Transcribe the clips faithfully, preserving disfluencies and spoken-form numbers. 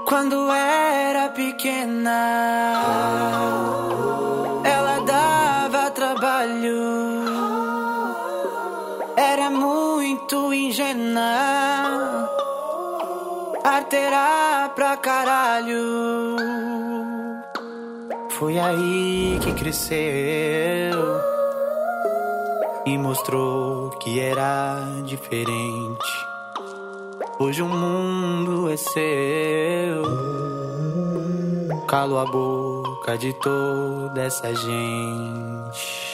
Quando era pequena, ela dava trabalho, era muito ingênua, arteira pra caralho. Foi aí que cresceu e mostrou que era diferente. Hoje o mundo é seu. Calo a boca de toda essa gente.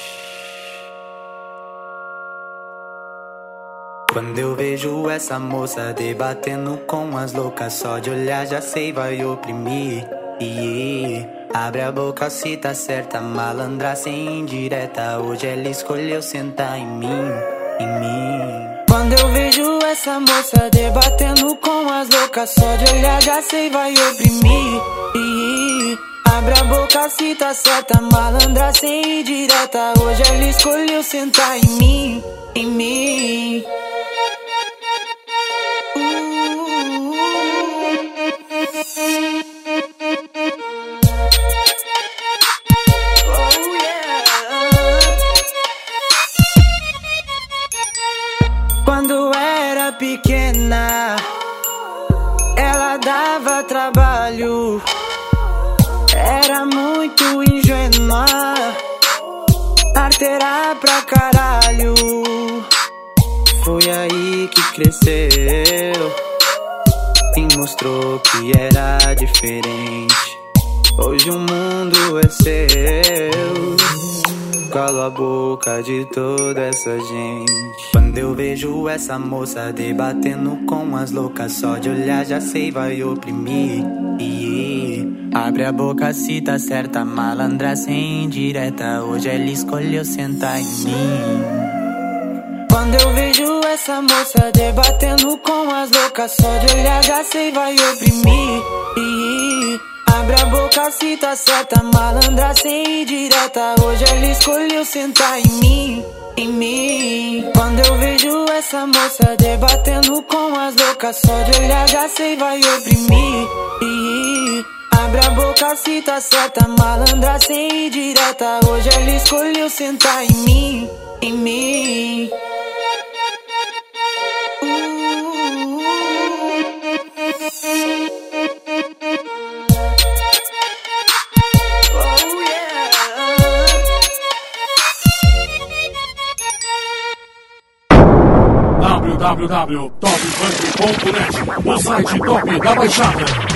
Quando eu vejo essa moça debatendo com as loucas, só de olhar já sei vai oprimir. E abre a boca se tá certa, malandra sem indireta. Hoje ela escolheu sentar em mim, em mim. Quando eu vejo essa moça debatendo com as loucas, só de olhar já sei vai oprimir. E abre a boca se tá certa, malandra sem indireta. Hoje ela escolheu sentar em mim, em mim. Quando era pequena, ela dava trabalho, era muito ingênua, arteira pra caralho. Foi aí que cresceu e mostrou que era diferente. Hoje o mundo é seu. Calo a boca de toda essa gente. Quando eu vejo essa moça debatendo com as loucas, só de olhar já sei vai oprimir. E abre a boca se tá certa, malandra sem indireta. Hoje ela escolheu sentar em mim. Quando eu vejo essa moça debatendo com as loucas, só de olhar já sei vai oprimir. E abre a boca se tá certa, malandra sem indireta. Hoje ela escolheu sentar em mim, em mim. Quando eu vejo essa moça debatendo com as loucas, só de olhar já sei vai oprimir. E abre a boca se tá certa, malandra sem indireta. Hoje ela escolheu sentar em mim, em mim. w w w ponto top funk ponto net, o site top da Baixada.